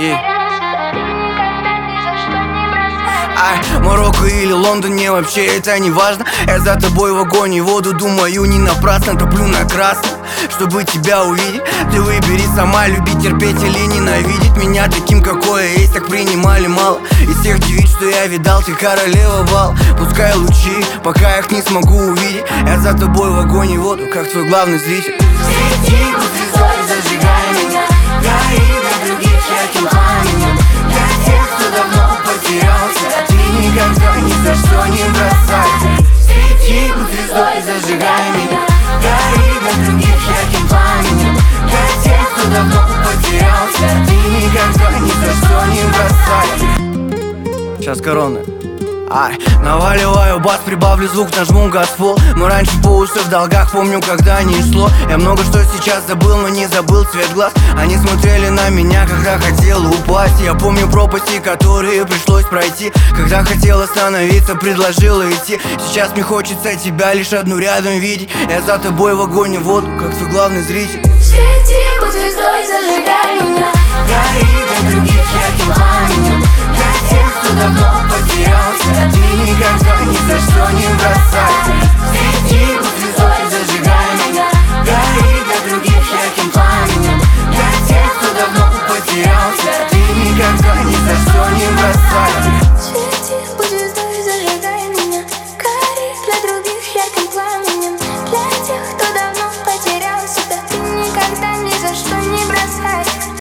Марокко или Лондон, мне вообще это не важно. Я за тобой в огонь и воду, думаю, не напрасно. Топлю на красном, чтобы тебя увидеть. Ты выбери сама, любить, терпеть или ненавидеть меня таким, какой я есть, так принимали мало. Из всех девиц, что я видал, ты королева бал. Пускай лучи, пока их не смогу увидеть. Я за тобой в огонь и воду, как твой главный зритель. Свети, будь звездой, зажигай меня. Гори для других ярким пламенем. Для тех, кто давно потерялся, ты никогда ни за что не бросай. Свети, будь звездой, зажигай меня. Гори для других ярким пламенем. Для тех, кто давно потерялся, ты никогда ни за что не бросай. Сейчас корона. Наваливаю бас, прибавлю звук, нажму газпол. Мы раньше по уши в долгах, помню, когда не шло. Я много что сейчас забыл, но не забыл цвет глаз. Они смотрели на меня, когда хотел упасть. Я помню пропасти, которые пришлось пройти. Когда хотел остановиться, предложила идти. Сейчас мне хочется тебя лишь одну рядом видеть. Я за тобой в огонь и воду, как твой главный зритель. Свети, будь звездой, зажигай меня. Гори для других ярким пламенем. Для тех, кто давно потерялся, ты никогда ни за что не бросай. Свети, будь звездой, зажигай меня. Гори для других ярким пламенем. Для тех, кто давно потерялся, ты никогда ни за что не бросай.